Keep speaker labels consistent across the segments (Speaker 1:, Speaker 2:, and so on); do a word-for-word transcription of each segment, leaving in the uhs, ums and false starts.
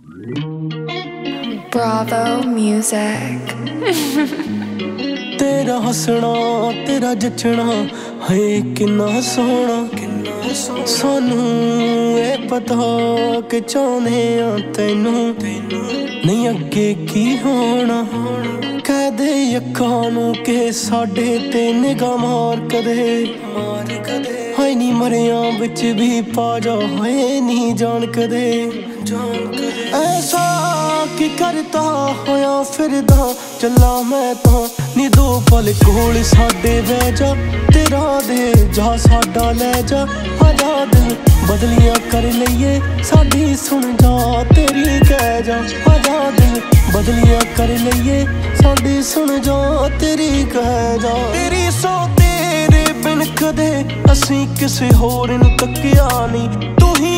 Speaker 1: Bravo Music
Speaker 2: तेरा हसना तेरा जचना है किन्ना सोहना किन्ना सोहना सानू ए पता कि चाहने आ तैनू नहीं अगे की होना कह दे अखां नू के साडे ते निगाह मार कदे मार कदे हाय नी मरिया बिच भी पा जा हाय नी जान कदे जान कदे ऐसा की करता होया फिरदा चला मैं तां नी दो पल कोल साडे बह जा तेरा दे जा साडा ले जा आजाद बदलियां कर लईए साडी सुन जा तेरी कह जा आजाद बदलियां कर लईए साडी सुन जा तेरी कह जा तेरी सो तेरे बिन कदे असीं किसे होर नूं तकिया नहीं तू ही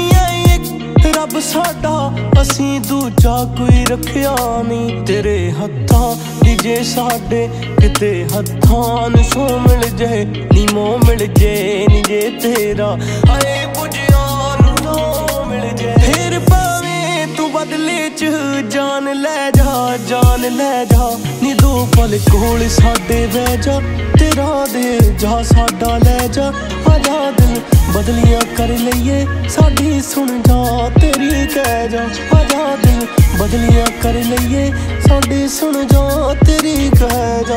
Speaker 2: रब साडा असीं दूजा कोई रखिया नहीं तेरे हत्थां दी जे साडे किते हत्थां नूं सो मिल जाए नी मोह मिल जाए नी जे तेरा हाए पुजिया नूं तो मिल जाए फिर भावें तू बदले च जान ले जा जान ले जा नी दो पल कोल साडे बह जा तेरा दे जा साडा ले जा आजाद बदलियां कर लईए साडी सुन जा तेरी कह जा आजाद बदलियां कर लईए साडी सुन जा तेरी कह जा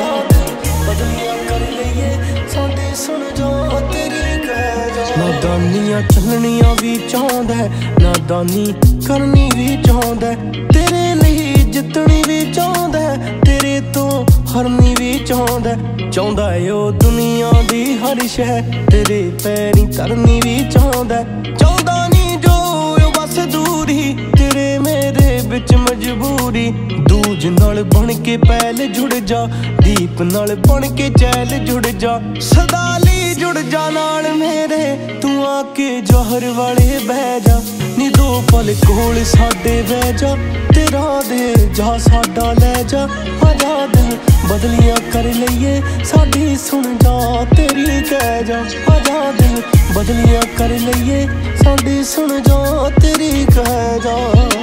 Speaker 2: बदलियां कर लईए साडी सुन जा तेरी कह जा नादानियां चलनियां भी चाहंदा नादानी करनी भी चाहंदा तेरे लिए जितनी भी चाहंदा तेरे तो हरनी भी चाहंदा चाहंदा है ओ दुनिया दी हर शै तेरे पैरी तरनी भी चाहंदा चाहंदा नी जो बस दूरी तेरे मेरे बिच मजबूरी दूज नाल बन के पैल जुड़ जा दीप नाल बन के चैल जुड़ जा सदाली जुड़ जा नाल मेरे तू आके जौहर वाले बह जा नी दो पल कोल साडे बह जा तेरा दे जा साडा ले जा आजाद बदलियां कर लईए साडी सुन जा तेरी कह जा आजाद बदलियां कर लईए साडी सुन जा तेरी कह जा।